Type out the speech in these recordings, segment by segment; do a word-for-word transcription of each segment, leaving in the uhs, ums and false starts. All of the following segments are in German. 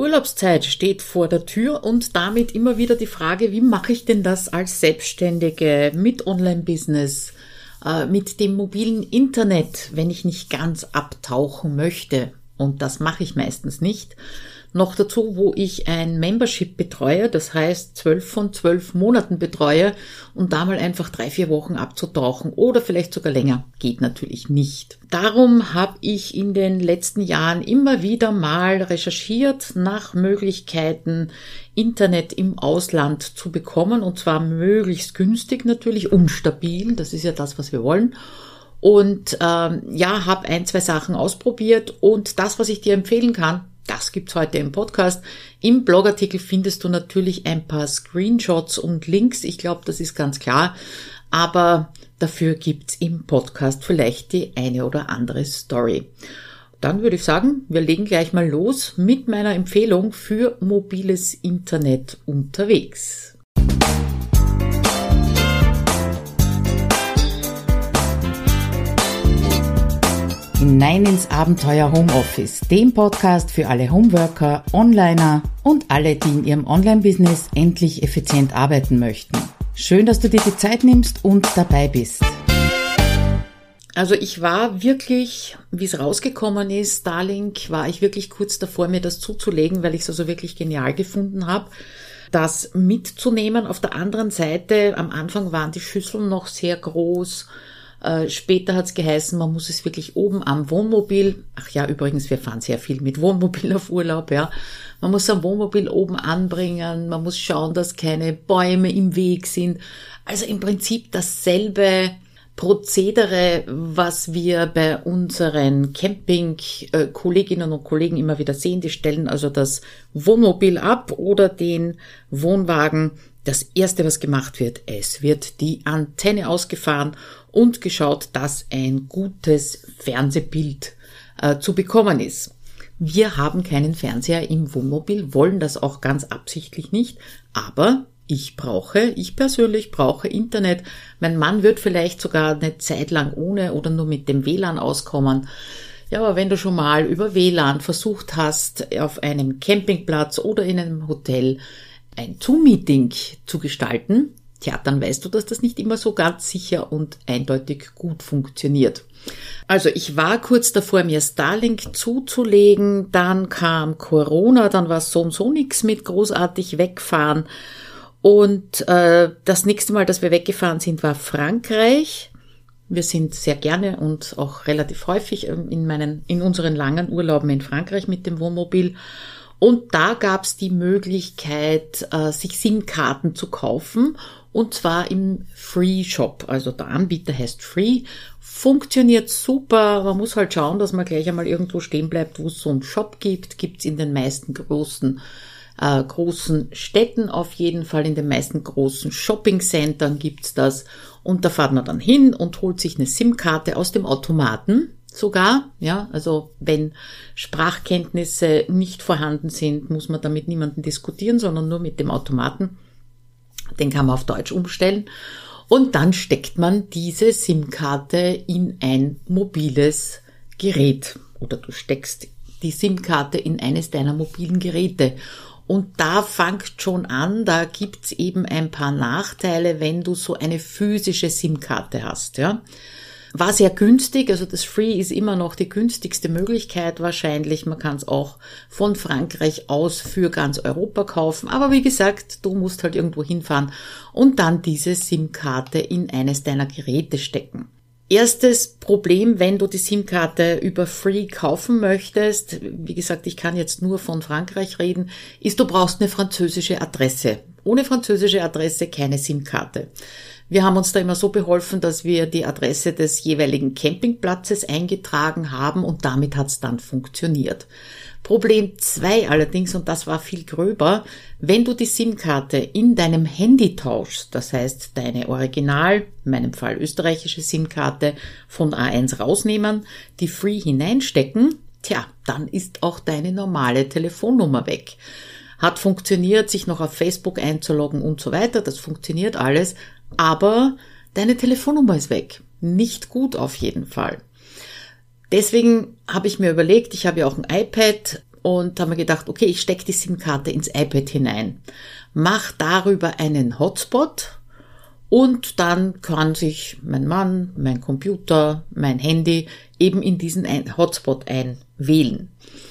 Urlaubszeit steht vor der Tür und damit immer wieder die Frage, wie mache ich denn das als Selbstständige mit Online-Business, äh, mit dem mobilen Internet, wenn ich nicht ganz abtauchen möchte? Und das mache ich meistens nicht. Noch dazu, wo ich ein Membership betreue, das heißt zwölf von zwölf Monaten betreue und da mal einfach drei, vier Wochen abzutauchen oder vielleicht sogar länger, geht natürlich nicht. Darum habe ich in den letzten Jahren immer wieder mal recherchiert nach Möglichkeiten, Internet im Ausland zu bekommen und zwar möglichst günstig natürlich und stabil, das ist ja das, was wir wollen. Und ähm, ja, habe ein, zwei Sachen ausprobiert und das, was ich dir empfehlen kann, das gibt's heute im Podcast. Im Blogartikel findest du natürlich ein paar Screenshots und Links. Ich glaube, das ist ganz klar. Aber dafür gibt's im Podcast vielleicht die eine oder andere Story. Dann würde ich sagen, wir legen gleich mal los mit meiner Empfehlung für mobiles Internet unterwegs. Hinein ins Abenteuer Homeoffice, dem Podcast für alle Homeworker, Onliner und alle, die in ihrem Online-Business endlich effizient arbeiten möchten. Schön, dass du dir die Zeit nimmst und dabei bist. Also ich war wirklich, wie es rausgekommen ist, Starlink, war ich wirklich kurz davor, mir das zuzulegen, weil ich es also wirklich genial gefunden habe, das mitzunehmen. Auf der anderen Seite, am Anfang waren die Schüsseln noch sehr groß. Äh, später hat es geheißen, man muss es wirklich oben am Wohnmobil, ach ja, übrigens, wir fahren sehr viel mit Wohnmobil auf Urlaub, ja, man muss am Wohnmobil oben anbringen, man muss schauen, dass keine Bäume im Weg sind. Also im Prinzip dasselbe Prozedere, was wir bei unseren Camping-Kolleginnen und Kollegen immer wieder sehen. Die stellen also das Wohnmobil ab oder den Wohnwagen. Das Erste, was gemacht wird, es wird die Antenne ausgefahren und geschaut, dass ein gutes Fernsehbild äh, zu bekommen ist. Wir haben keinen Fernseher im Wohnmobil, wollen das auch ganz absichtlich nicht, aber ich brauche, ich persönlich brauche Internet. Mein Mann wird vielleicht sogar eine Zeit lang ohne oder nur mit dem W L A N auskommen. Ja, aber wenn du schon mal über W L A N versucht hast, auf einem Campingplatz oder in einem Hotel ein Zoom-Meeting zu gestalten, tja, dann weißt du, dass das nicht immer so ganz sicher und eindeutig gut funktioniert. Also ich war kurz davor, mir Starlink zuzulegen, dann kam Corona, dann war so und so nix mit großartig wegfahren und äh, das nächste Mal, dass wir weggefahren sind, war Frankreich. Wir sind sehr gerne und auch relativ häufig in meinen, in unseren langen Urlauben in Frankreich mit dem Wohnmobil. Und da gab's die Möglichkeit, sich SIM-Karten zu kaufen, und zwar im Free Shop. Also der Anbieter heißt Free, funktioniert super. Man muss halt schauen, dass man gleich einmal irgendwo stehen bleibt, wo es so einen Shop gibt. Gibt's in den meisten großen äh, großen Städten auf jeden Fall, in den meisten großen Shopping-Centern gibt's das. Und da fährt man dann hin und holt sich eine SIM-Karte aus dem Automaten. Sogar, ja, also wenn Sprachkenntnisse nicht vorhanden sind, muss man damit niemanden diskutieren, sondern nur mit dem Automaten. Den kann man auf Deutsch umstellen. Und dann steckt man diese SIM-Karte in ein mobiles Gerät. Oder du steckst die SIM-Karte in eines deiner mobilen Geräte. Und da fängt schon an, da gibt's eben ein paar Nachteile, wenn du so eine physische SIM-Karte hast, ja. War sehr günstig, also das Free ist immer noch die günstigste Möglichkeit wahrscheinlich. Man kann es auch von Frankreich aus für ganz Europa kaufen. Aber wie gesagt, du musst halt irgendwo hinfahren und dann diese SIM-Karte in eines deiner Geräte stecken. Erstes Problem, wenn du die SIM-Karte über Free kaufen möchtest, wie gesagt, ich kann jetzt nur von Frankreich reden, ist, du brauchst eine französische Adresse. Ohne französische Adresse keine SIM-Karte. Wir haben uns da immer so beholfen, dass wir die Adresse des jeweiligen Campingplatzes eingetragen haben und damit hat es dann funktioniert. Problem zwei allerdings, und das war viel gröber, wenn du die SIM-Karte in deinem Handy tauschst, das heißt deine Original, in meinem Fall österreichische SIM-Karte von A eins rausnehmen, die Free hineinstecken, tja, dann ist auch deine normale Telefonnummer weg. Hat funktioniert, sich noch auf Facebook einzuloggen und so weiter, das funktioniert alles, aber deine Telefonnummer ist weg. Nicht gut auf jeden Fall. Deswegen habe ich mir überlegt, ich habe ja auch ein iPad und habe mir gedacht, okay, ich stecke die SIM-Karte ins iPad hinein, mache darüber einen Hotspot und dann kann sich mein Mann, mein Computer, mein Handy eben in diesen Hotspot einwählen.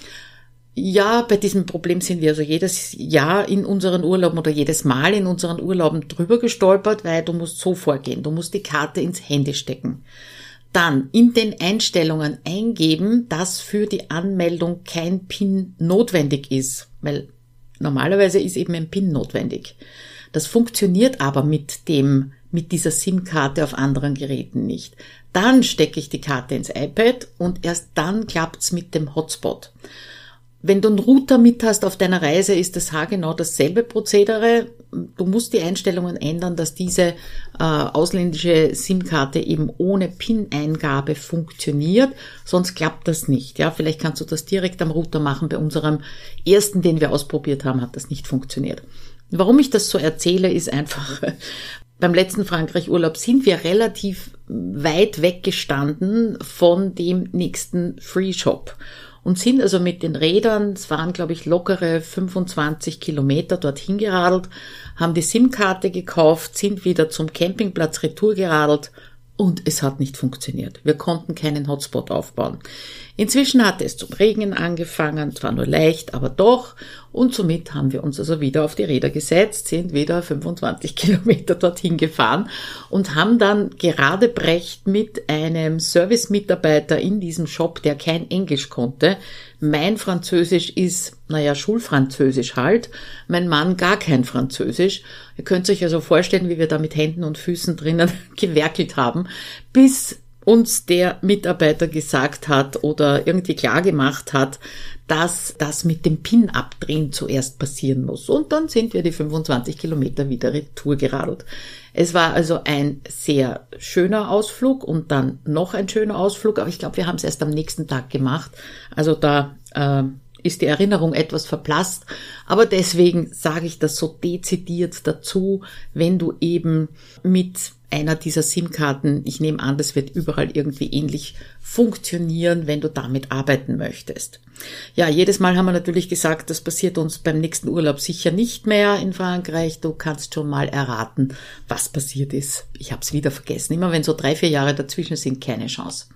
Ja, bei diesem Problem sind wir also jedes Jahr in unseren Urlauben oder jedes Mal in unseren Urlauben drüber gestolpert, weil du musst so vorgehen. Du musst die Karte ins Handy stecken. Dann in den Einstellungen eingeben, dass für die Anmeldung kein PIN notwendig ist, weil normalerweise ist eben ein PIN notwendig. Das funktioniert aber mit dem, mit dieser SIM-Karte auf anderen Geräten nicht. Dann stecke ich die Karte ins iPad und erst dann klappt's mit dem Hotspot. Wenn du einen Router mit hast auf deiner Reise, ist das haargenau dasselbe Prozedere. Du musst die Einstellungen ändern, dass diese äh, ausländische SIM-Karte eben ohne PIN-Eingabe funktioniert, sonst klappt das nicht. Ja, vielleicht kannst du das direkt am Router machen. Bei unserem ersten, den wir ausprobiert haben, hat das nicht funktioniert. Warum ich das so erzähle, ist einfach, beim letzten Frankreich-Urlaub sind wir relativ weit weggestanden von dem nächsten Free-Shop. Und sind also mit den Rädern, es waren glaube ich lockere fünfundzwanzig Kilometer dorthin geradelt, haben die SIM-Karte gekauft, sind wieder zum Campingplatz retour geradelt und es hat nicht funktioniert. Wir konnten keinen Hotspot aufbauen. Inzwischen hatte es zum Regnen angefangen, zwar nur leicht, aber doch, und somit haben wir uns also wieder auf die Räder gesetzt, sind wieder fünfundzwanzig Kilometer dorthin gefahren und haben dann geradebrecht mit einem Service-Mitarbeiter in diesem Shop, der kein Englisch konnte. Mein Französisch ist, naja, Schulfranzösisch halt, mein Mann gar kein Französisch. Ihr könnt euch also vorstellen, wie wir da mit Händen und Füßen drinnen gewerkelt haben, bis uns der Mitarbeiter gesagt hat oder irgendwie klar gemacht hat, dass das mit dem PIN abdrehen zuerst passieren muss. Und dann sind wir die fünfundzwanzig Kilometer wieder retour geradelt. Es war also ein sehr schöner Ausflug und dann noch ein schöner Ausflug, aber ich glaube, wir haben es erst am nächsten Tag gemacht. Also da äh, ist die Erinnerung etwas verblasst, aber deswegen sage ich das so dezidiert dazu, wenn du eben mit einer dieser SIM-Karten, ich nehme an, das wird überall irgendwie ähnlich funktionieren, wenn du damit arbeiten möchtest. Ja, jedes Mal haben wir natürlich gesagt, das passiert uns beim nächsten Urlaub sicher nicht mehr in Frankreich. Du kannst schon mal erraten, was passiert ist. Ich habe es wieder vergessen. Immer wenn so drei, vier Jahre dazwischen sind, keine Chance.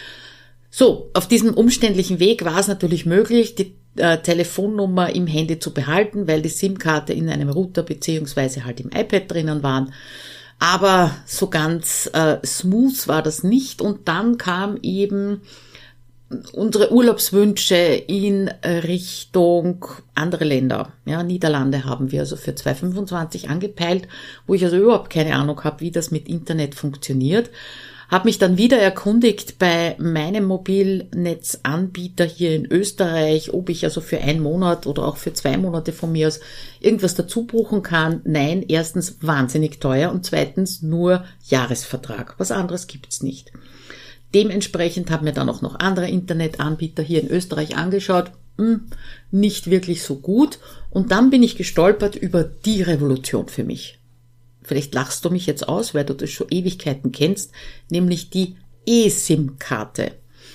So, auf diesem umständlichen Weg war es natürlich möglich, die äh, Telefonnummer im Handy zu behalten, weil die SIM-Karte in einem Router beziehungsweise halt im iPad drinnen waren. Aber so ganz äh, smooth war das nicht und dann kam eben unsere Urlaubswünsche in Richtung andere Länder. Ja, Niederlande haben wir also für zwanzig fünfundzwanzig angepeilt, wo ich also überhaupt keine Ahnung habe, wie das mit Internet funktioniert. Habe mich dann wieder erkundigt bei meinem Mobilnetzanbieter hier in Österreich, ob ich also für einen Monat oder auch für zwei Monate von mir aus irgendwas dazu buchen kann. Nein, erstens wahnsinnig teuer und zweitens nur Jahresvertrag. Was anderes gibt's nicht. Dementsprechend haben mir dann auch noch andere Internetanbieter hier in Österreich angeschaut. Hm, nicht wirklich so gut. Und dann bin ich gestolpert über die Revolution für mich. Vielleicht lachst du mich jetzt aus, weil du das schon Ewigkeiten kennst, nämlich die eSIM-Karte.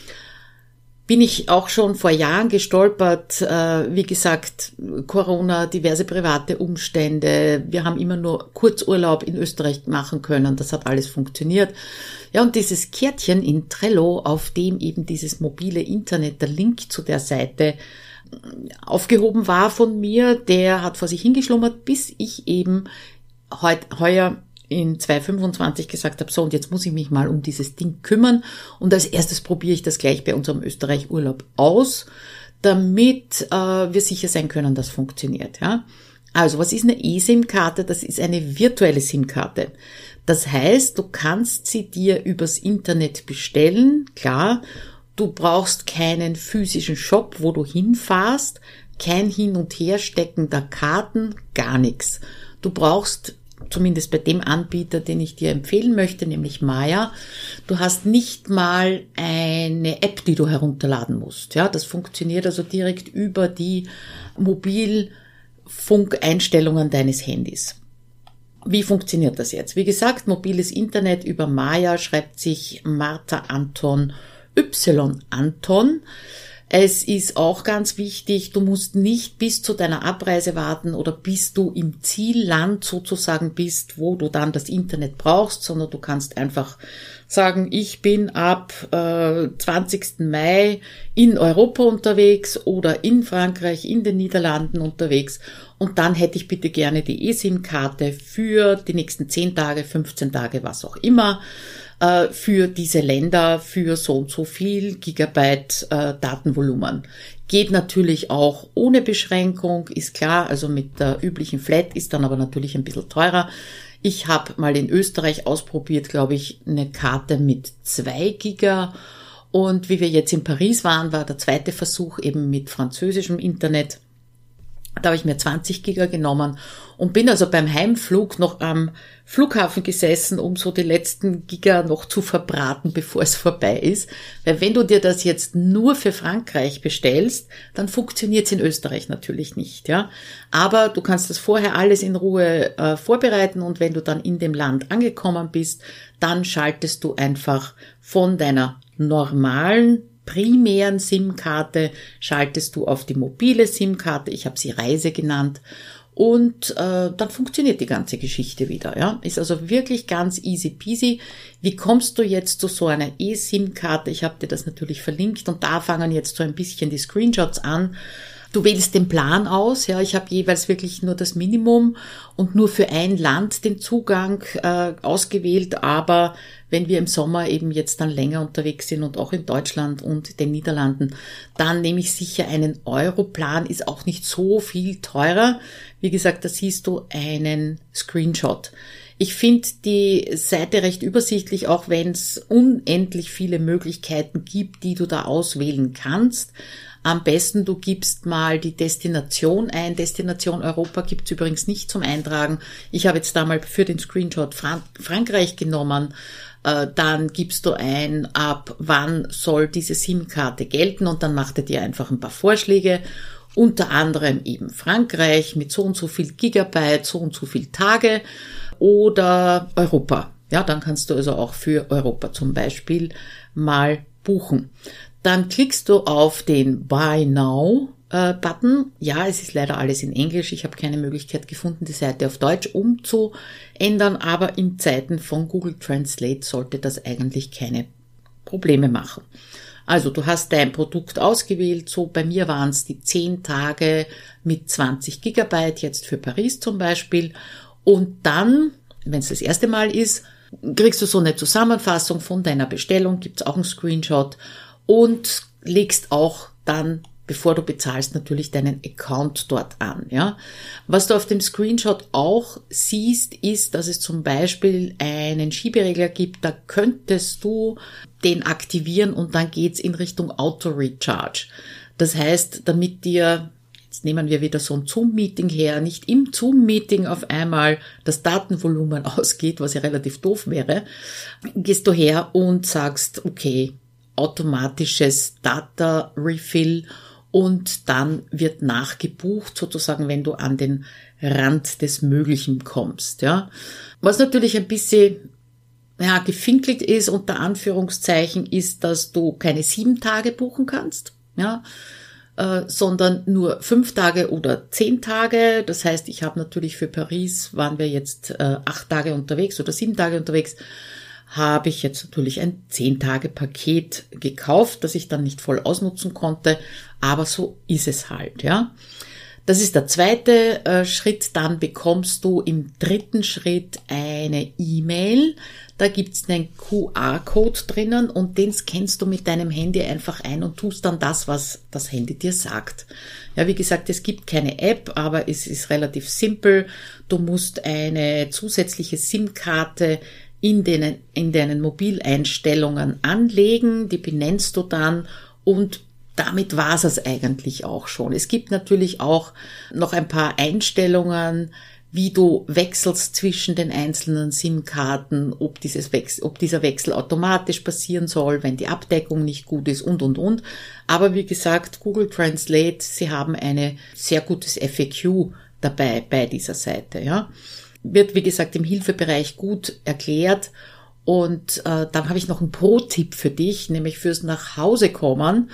Bin ich auch schon vor Jahren gestolpert, äh, wie gesagt, Corona, diverse private Umstände. Wir haben immer nur Kurzurlaub in Österreich machen können, das hat alles funktioniert. Ja, und dieses Kärtchen in Trello, auf dem eben dieses mobile Internet, der Link zu der Seite aufgehoben war von mir, der hat vor sich hingeschlummert, bis ich eben heut, heuer in zwanzig fünfundzwanzig gesagt habe, so und jetzt muss ich mich mal um dieses Ding kümmern und als erstes probiere ich das gleich bei unserem Österreich-Urlaub aus, damit äh, wir sicher sein können, dass funktioniert. Ja? Also was ist eine eSIM-Karte? Das ist eine virtuelle SIM-Karte. Das heißt, du kannst sie dir übers Internet bestellen, klar, du brauchst keinen physischen Shop, wo du hinfährst, kein Hin- und Herstecken der Karten, gar nichts. Du brauchst, zumindest bei dem Anbieter, den ich dir empfehlen möchte, nämlich Maya, du hast nicht mal eine App, die du herunterladen musst. Ja, das funktioniert also direkt über die Mobilfunkeinstellungen deines Handys. Wie funktioniert das jetzt? Wie gesagt, mobiles Internet über Maya schreibt sich Martha Anton Y Anton. Es ist auch ganz wichtig, du musst nicht bis zu deiner Abreise warten oder bis du im Zielland sozusagen bist, wo du dann das Internet brauchst, sondern du kannst einfach sagen, ich bin ab äh, zwanzigsten Mai in Europa unterwegs oder in Frankreich, in den Niederlanden unterwegs und dann hätte ich bitte gerne die eSIM-Karte für die nächsten zehn Tage, fünfzehn Tage, was auch immer, äh, für diese Länder, für so und so viel Gigabyte äh, Datenvolumen. Geht natürlich auch ohne Beschränkung, ist klar, also mit der üblichen Flat ist dann aber natürlich ein bisschen teurer. Ich habe mal in Österreich ausprobiert, glaube ich, eine Karte mit zwei Giga und wie wir jetzt in Paris waren, war der zweite Versuch eben mit französischem Internet. Da habe ich mir zwanzig Giga genommen und bin also beim Heimflug noch am Flughafen gesessen, um so die letzten Giga noch zu verbraten, bevor es vorbei ist. Weil wenn du dir das jetzt nur für Frankreich bestellst, dann funktioniert es in Österreich natürlich nicht, ja. Aber du kannst das vorher alles in Ruhe äh, vorbereiten und wenn du dann in dem Land angekommen bist, dann schaltest du einfach von deiner normalen primären SIM-Karte, schaltest du auf die mobile SIM-Karte, ich habe sie Reise genannt, und äh, dann funktioniert die ganze Geschichte wieder. Ja, ist also wirklich ganz easy peasy. Wie kommst du jetzt zu so einer eSIM-Karte? Ich habe dir das natürlich verlinkt und da fangen jetzt so ein bisschen die Screenshots an. Du wählst den Plan aus, ja, ich habe jeweils wirklich nur das Minimum und nur für ein Land den Zugang äh, ausgewählt, aber wenn wir im Sommer eben jetzt dann länger unterwegs sind und auch in Deutschland und den Niederlanden, dann nehme ich sicher einen Europlan, ist auch nicht so viel teurer. Wie gesagt, da siehst du einen Screenshot. Ich finde die Seite recht übersichtlich, auch wenn es unendlich viele Möglichkeiten gibt, die du da auswählen kannst. Am besten, du gibst mal die Destination ein. Destination Europa gibt's übrigens nicht zum Eintragen. Ich habe jetzt da mal für den Screenshot Frank- Frankreich genommen. Äh, dann gibst du ein, ab wann soll diese SIM-Karte gelten und dann macht er dir einfach ein paar Vorschläge. Unter anderem eben Frankreich mit so und so viel Gigabyte, so und so viel Tage oder Europa. Ja, dann kannst du also auch für Europa zum Beispiel mal buchen. Dann klickst du auf den Buy Now äh, Button. Ja, es ist leider alles in Englisch. Ich habe keine Möglichkeit gefunden, die Seite auf Deutsch umzuändern, aber in Zeiten von Google Translate sollte das eigentlich keine Probleme machen. Also du hast dein Produkt ausgewählt. So bei mir waren es die zehn Tage mit zwanzig Gigabyte, jetzt für Paris zum Beispiel. Und dann, wenn es das erste Mal ist, kriegst du so eine Zusammenfassung von deiner Bestellung, gibt's auch einen Screenshot. Und legst auch dann, bevor du bezahlst, natürlich deinen Account dort an, ja. Was du auf dem Screenshot auch siehst, ist, dass es zum Beispiel einen Schieberegler gibt, da könntest du den aktivieren und dann geht's in Richtung Auto-Recharge. Das heißt, damit dir, jetzt nehmen wir wieder so ein Zoom-Meeting her, nicht im Zoom-Meeting auf einmal das Datenvolumen ausgeht, was ja relativ doof wäre, gehst du her und sagst, okay, automatisches Data Refill und dann wird nachgebucht, sozusagen, wenn du an den Rand des Möglichen kommst, ja. Was natürlich ein bisschen, ja, gefinkelt ist, unter Anführungszeichen, ist, dass du keine sieben Tage buchen kannst, ja, äh, sondern nur fünf Tage oder zehn Tage. Das heißt, ich habe natürlich für Paris, waren wir jetzt äh, acht Tage unterwegs oder sieben Tage unterwegs, habe ich jetzt natürlich ein zehn Tage Paket gekauft, das ich dann nicht voll ausnutzen konnte, aber so ist es halt, ja. Das ist der zweite äh, Schritt, dann bekommst du im dritten Schritt eine E-Mail, da gibt's einen Q R-Code drinnen und den scannst du mit deinem Handy einfach ein und tust dann das, was das Handy dir sagt. Ja, wie gesagt, es gibt keine App, aber es ist relativ simpel. Du musst eine zusätzliche SIM-Karte in deinen, in deinen Mobileinstellungen anlegen, die benennst du dann und damit war es eigentlich auch schon. Es gibt natürlich auch noch ein paar Einstellungen, wie du wechselst zwischen den einzelnen SIM-Karten, ob dieses Wechsel, ob dieser Wechsel automatisch passieren soll, wenn die Abdeckung nicht gut ist und, und, und. Aber wie gesagt, Google Translate, sie haben eine sehr gutes F A Q dabei bei dieser Seite, ja. Wird, wie gesagt, im Hilfebereich gut erklärt. Und äh, dann habe ich noch einen Pro-Tipp für dich, nämlich fürs Nachhausekommen.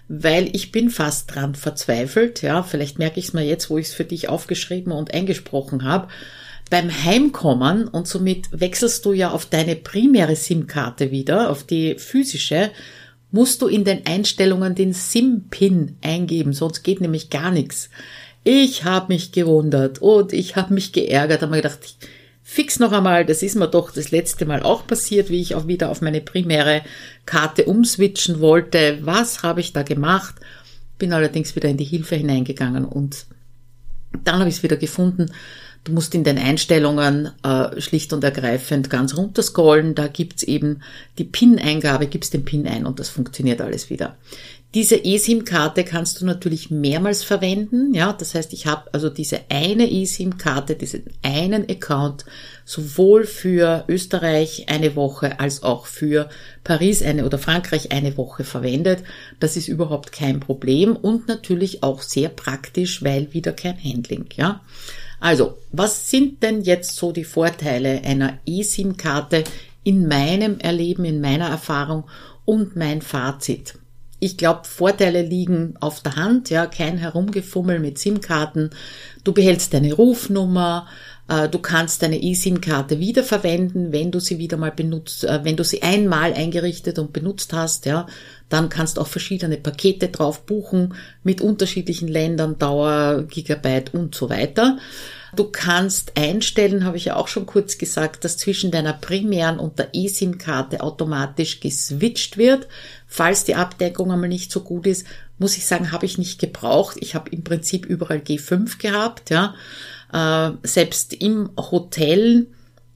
weil ich bin fast dran verzweifelt. Ja, vielleicht merke ich es mir jetzt, wo ich es für dich aufgeschrieben und eingesprochen habe. Beim Heimkommen, und somit wechselst du ja auf deine primäre SIM-Karte wieder, auf die physische, musst du in den Einstellungen den SIM-Pin eingeben, sonst geht nämlich gar nichts. Ich habe mich gewundert und ich habe mich geärgert, habe mir gedacht, ich fix noch einmal, das ist mir doch das letzte Mal auch passiert, wie ich auch wieder auf meine primäre Karte umswitchen wollte. Was habe ich da gemacht? Bin allerdings wieder in die Hilfe hineingegangen und dann habe ich es wieder gefunden. Du musst in den Einstellungen äh, schlicht und ergreifend ganz runterscrollen. Da gibt's eben die PIN-Eingabe, gibst den PIN ein und das funktioniert alles wieder. Diese eSIM-Karte kannst du natürlich mehrmals verwenden. Ja, das heißt, ich habe also diese eine eSIM-Karte, diesen einen Account, sowohl für Österreich eine Woche als auch für Paris eine oder Frankreich eine Woche verwendet. Das ist überhaupt kein Problem und natürlich auch sehr praktisch, weil wieder kein Handling. Ja. Also, was sind denn jetzt so die Vorteile einer eSIM-Karte in meinem Erleben, in meiner Erfahrung und mein Fazit? Ich glaube, Vorteile liegen auf der Hand, ja, kein Herumgefummel mit SIM-Karten. Du behältst deine Rufnummer, äh, du kannst deine eSIM-Karte wiederverwenden, wenn du sie wieder mal benutzt, äh, wenn du sie einmal eingerichtet und benutzt hast, ja, dann kannst du auch verschiedene Pakete drauf buchen mit unterschiedlichen Ländern, Dauer, Gigabyte und so weiter. Du kannst einstellen, habe ich ja auch schon kurz gesagt, dass zwischen deiner primären und der eSIM-Karte automatisch geswitcht wird. Falls die Abdeckung einmal nicht so gut ist, muss ich sagen, habe ich nicht gebraucht. Ich habe im Prinzip überall G fünf gehabt, ja. Äh, selbst im Hotel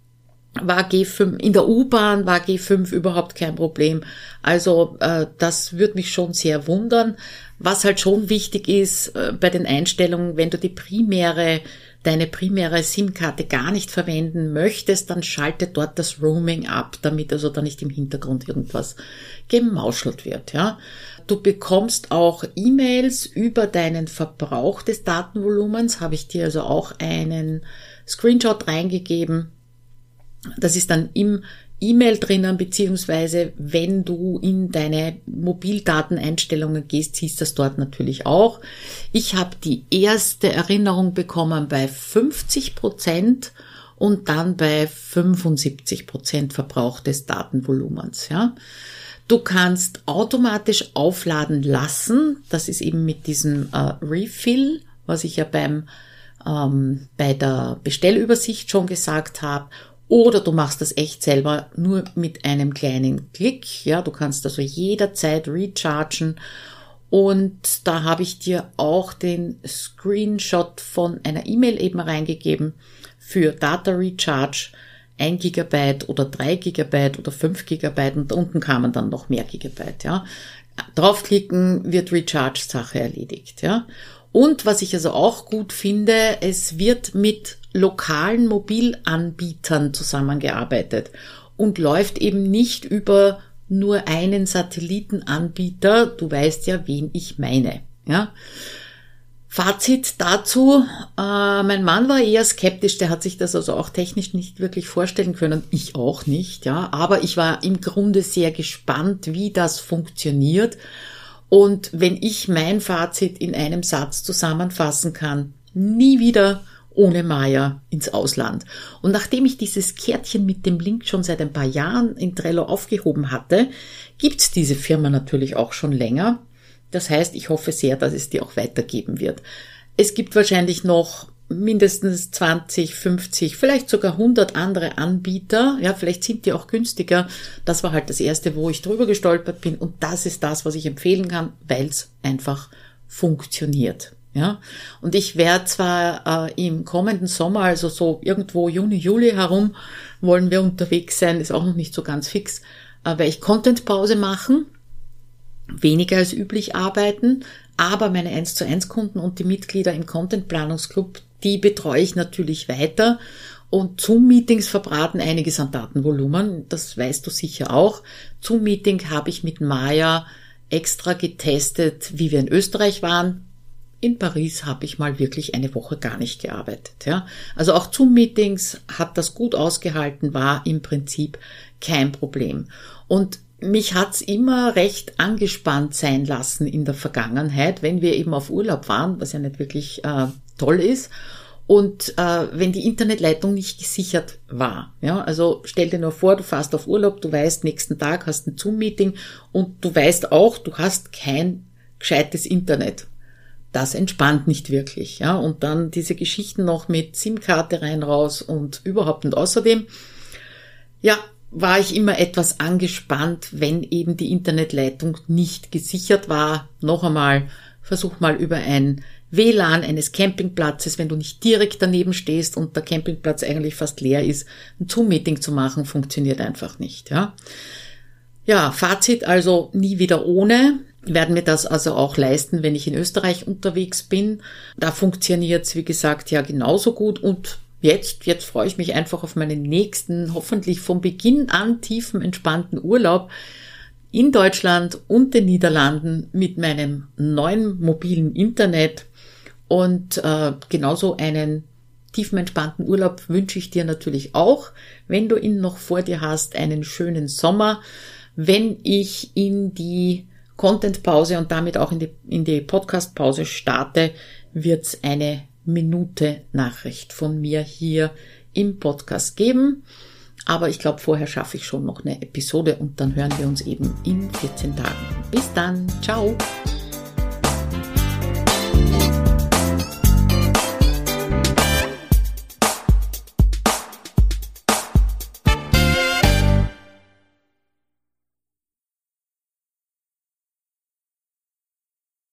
war G fünf, in der U-Bahn war G fünf überhaupt kein Problem. Also äh, das würde mich schon sehr wundern. Was halt schon wichtig ist äh, bei den Einstellungen, wenn du die primäre, deine primäre SIM-Karte gar nicht verwenden möchtest, dann schalte dort das Roaming ab, damit also da nicht im Hintergrund irgendwas gemauschelt wird. Ja, du bekommst auch E-Mails über deinen Verbrauch des Datenvolumens. Habe ich dir also auch einen Screenshot reingegeben. Das ist dann im E-Mail drinnen, beziehungsweise wenn du in deine Mobildateneinstellungen gehst, siehst du das dort natürlich auch. Ich habe die erste Erinnerung bekommen bei fünfzig Prozent und dann bei fünfundsiebzig Prozent Verbrauch des Datenvolumens. Ja. Du kannst automatisch aufladen lassen. Das ist eben mit diesem äh, Refill, was ich ja beim ähm, bei der Bestellübersicht schon gesagt habe. Oder du machst das echt selber nur mit einem kleinen Klick. Ja, du kannst also jederzeit rechargen. Und da habe ich dir auch den Screenshot von einer E-Mail eben reingegeben für Data Recharge. ein Gigabyte oder drei Gigabyte oder fünf Gigabyte und da unten kamen dann noch mehr Gigabyte. Ja, draufklicken, wird Recharge Sache erledigt. Ja, und was ich also auch gut finde, es wird mit lokalen Mobilanbietern zusammengearbeitet und läuft eben nicht über nur einen Satellitenanbieter. Du weißt ja, wen ich meine. Ja. Fazit dazu, äh, mein Mann war eher skeptisch, der hat sich das also auch technisch nicht wirklich vorstellen können, ich auch nicht, ja, aber ich war im Grunde sehr gespannt, wie das funktioniert und wenn ich mein Fazit in einem Satz zusammenfassen kann, nie wieder ohne Maya ins Ausland. Und nachdem ich dieses Kärtchen mit dem Link schon seit ein paar Jahren in Trello aufgehoben hatte, gibt's diese Firma natürlich auch schon länger. Das heißt, ich hoffe sehr, dass es die auch weitergeben wird. Es gibt wahrscheinlich noch mindestens zwanzig, fünfzig, vielleicht sogar hundert andere Anbieter. Ja, vielleicht sind die auch günstiger. Das war halt das erste, wo ich drüber gestolpert bin. Und das ist das, was ich empfehlen kann, weil es einfach funktioniert. Ja, und ich werde zwar äh, im kommenden Sommer, also so irgendwo Juni, Juli herum, wollen wir unterwegs sein, ist auch noch nicht so ganz fix, äh, werde ich Contentpause machen, weniger als üblich arbeiten, aber meine eins zu eins Kunden und die Mitglieder im Content-Planungsclub, die betreue ich natürlich weiter und Zoom-Meetings verbraten einiges an Datenvolumen, das weißt du sicher auch. Zoom-Meeting habe ich mit Maya extra getestet, wie wir in Österreich waren. In Paris habe ich mal wirklich eine Woche gar nicht gearbeitet. Ja. Also auch Zoom-Meetings hat das gut ausgehalten, war im Prinzip kein Problem. Und mich hat's immer recht angespannt sein lassen in der Vergangenheit, wenn wir eben auf Urlaub waren, was ja nicht wirklich äh, toll ist. Und äh, wenn die Internetleitung nicht gesichert war. Ja, also stell dir nur vor, du fährst auf Urlaub, du weißt, nächsten Tag hast ein Zoom-Meeting und du weißt auch, du hast kein gescheites Internet. Das entspannt nicht wirklich. Ja, und dann diese Geschichten noch mit SIM-Karte rein, raus und überhaupt. Und außerdem, ja, war ich immer etwas angespannt, wenn eben die Internetleitung nicht gesichert war. Noch einmal, versuch mal über ein W L A N eines Campingplatzes, wenn du nicht direkt daneben stehst und der Campingplatz eigentlich fast leer ist, ein Zoom-Meeting zu machen, funktioniert einfach nicht. Ja, ja, Fazit also nie wieder ohne. Ich werde mir das also auch leisten, wenn ich in Österreich unterwegs bin. Da funktioniert es, wie gesagt, ja genauso gut. Und jetzt, jetzt freue ich mich einfach auf meinen nächsten, hoffentlich von Beginn an tiefen, entspannten Urlaub in Deutschland und den Niederlanden mit meinem neuen mobilen Internet. Und äh, genauso einen tiefen, entspannten Urlaub wünsche ich dir natürlich auch, wenn du ihn noch vor dir hast, einen schönen Sommer. Wenn ich in die Content-Pause und damit auch in die, in die Podcast-Pause starte, wird's eine Minute Nachricht von mir hier im Podcast geben. Aber ich glaube, vorher schaffe ich schon noch eine Episode und dann hören wir uns eben in vierzehn Tagen. Bis dann. Ciao.